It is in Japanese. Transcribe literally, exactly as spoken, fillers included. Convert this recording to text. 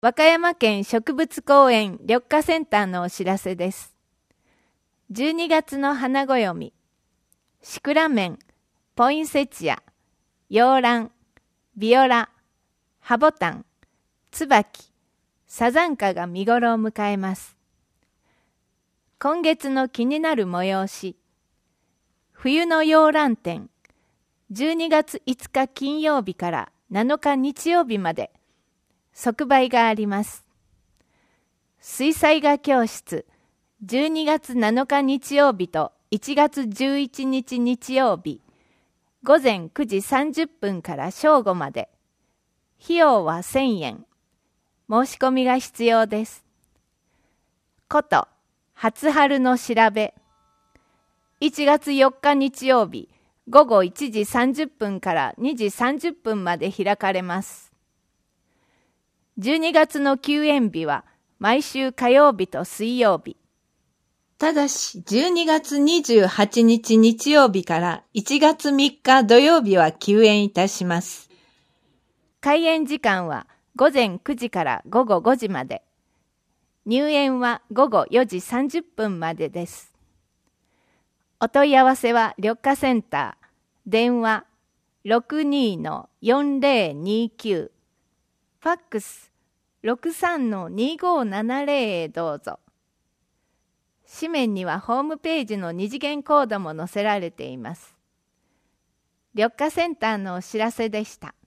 和歌山県植物公園緑化センターのお知らせです。じゅうにがつの花暦、シクラメン、ポインセチア、ヨウラン、ビオラ、ハボタン、ツバキ、サザンカが見頃を迎えます。今月の気になる催し、冬のヨウラン展、じゅうにがついつか金曜日からなのか日曜日まで即売があります。水彩画教室、じゅうにがつなのか日曜日といちがつじゅういちにち日曜日、ごぜんくじさんじゅっぷんから正午まで。費用はせんえん。申し込みが必要です。こと、初春の調べ。いちがつよっか日曜日、ごごいちじさんじゅっぷんからにじさんじゅっぷんまで開かれます。じゅうにがつの休園日は毎週火曜日と水曜日。ただしじゅうにがつにじゅうはちにち日曜日からいちがつみっか土曜日は休園いたします。開園時間はごぜんくじからごごごじまで。入園はごごよじさんじゅっぷんまでです。お問い合わせは緑化センター、電話 ろくにーよんぜろにきゅう、ファックス ろくさんのにごななぜろ へどうぞ。紙面にはホームページの二次元コードも載せられています。緑化センターのお知らせでした。